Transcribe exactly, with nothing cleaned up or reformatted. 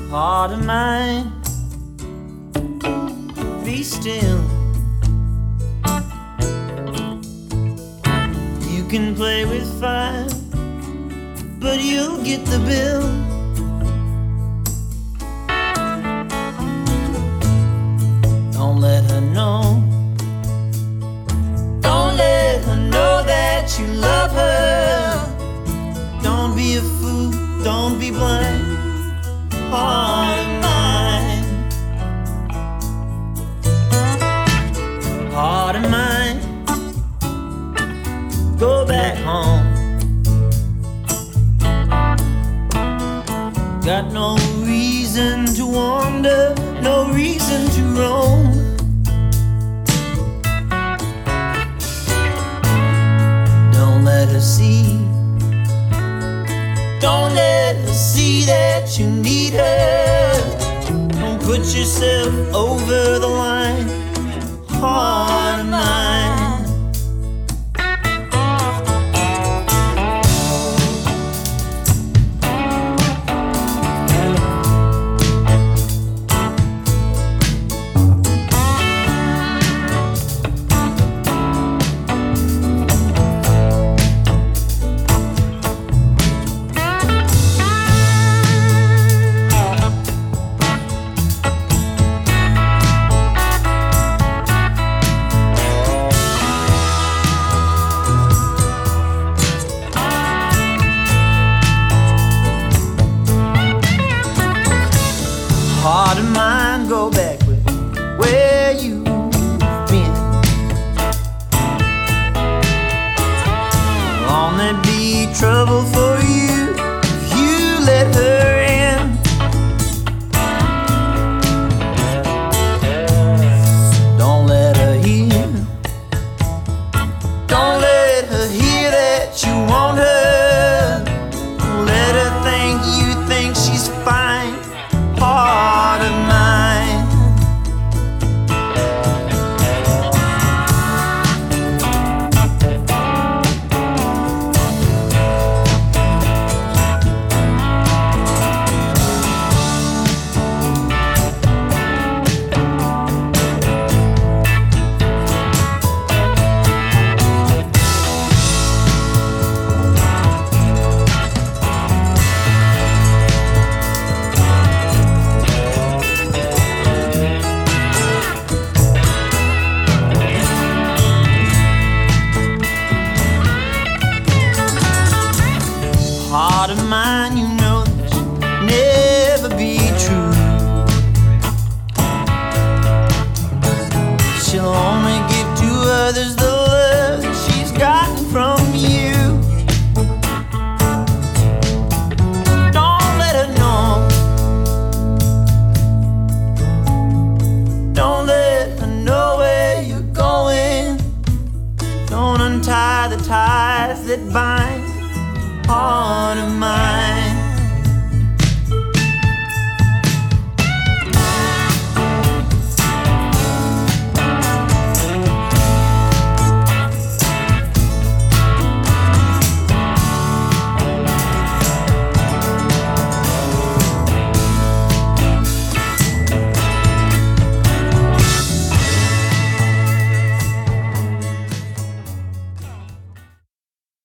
Heart of mine, be still. You can play with fire, but you'll get the bill. Don't let her know. Don't let her know that you love her. Don't be a fool, don't be blind. Heart of mine, heart of mine, go back home. Got no reason to wander, no reason to roam. Don't let her see. Don't let her see that you need her. Don't put yourself over the line. Heart of mine. Heart of mine, go back with where you've been. Won't there be trouble for you if you let her in? Don't let her hear. Don't let her hear that you want her. Don't let her think you think she's fine. Heart of mine. Heart of mine, you know that she'll never be true. She'll only give to others the love that she's gotten from you. Don't let her know. Don't let her know where you're going. Don't untie the ties that bind. Oh,